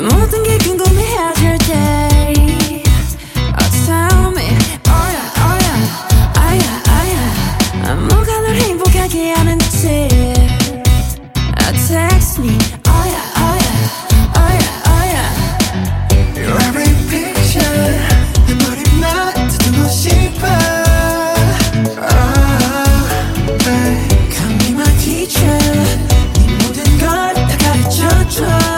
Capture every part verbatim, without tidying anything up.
모든 게 궁금해질 때 Oh tell me oh yeah oh yeah oh yeah oh yeah 뭐가 널 행복하게 하는지 uh, Text me oh yeah oh yeah oh yeah oh yeah Your every picture 내 머리만 듣고 싶어 oh, babe. Come be my teacher 네 모든 걸 다 가르쳐줘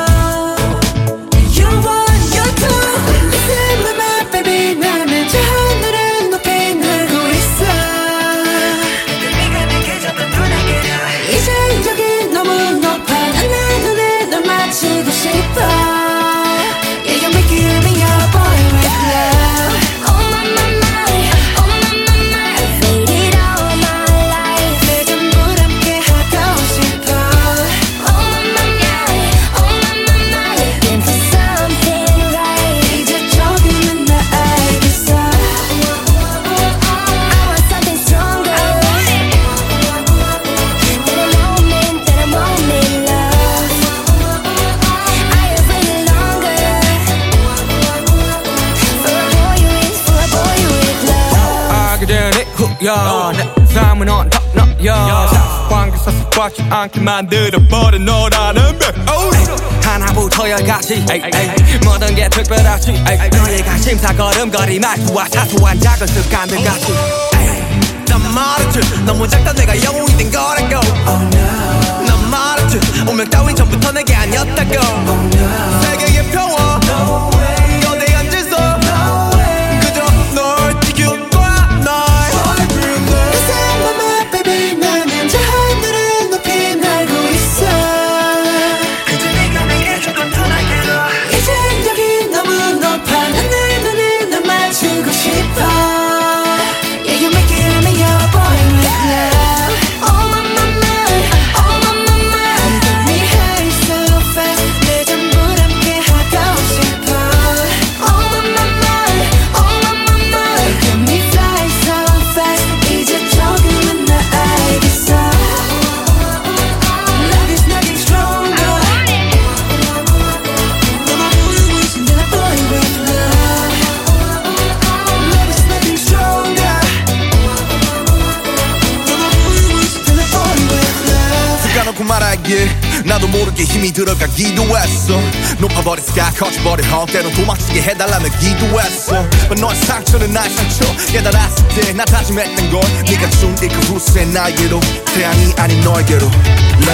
야, 내 삶은 on top 너야 사관계 섭섭하지 않게 만들어버린 너라는 배 하나부터 열까지 모든 게 특별하지 너의 관심사 걸음걸이 말투와 사소한 작은 습관들까지 난 말했지 너무 작다 내가 영웅이 된 거라고 oh, no. 난 말했지 운명 따윈 전부터 내게 아니었다고 oh, no. 세계의 평화 no way. 거대한 질서 no way. 그저 널 지켜 말하기에 나도 모르게 힘이 들어가기도 했어 높아버린 sky 커져버린 헛 때론 도망치게 해달라며 기도했어 But 너의 상처는 나의 상처 깨달았을 때 나 다짐했던 건 네가 준 이 그 후세 나에게로 태양이 아닌 너에게로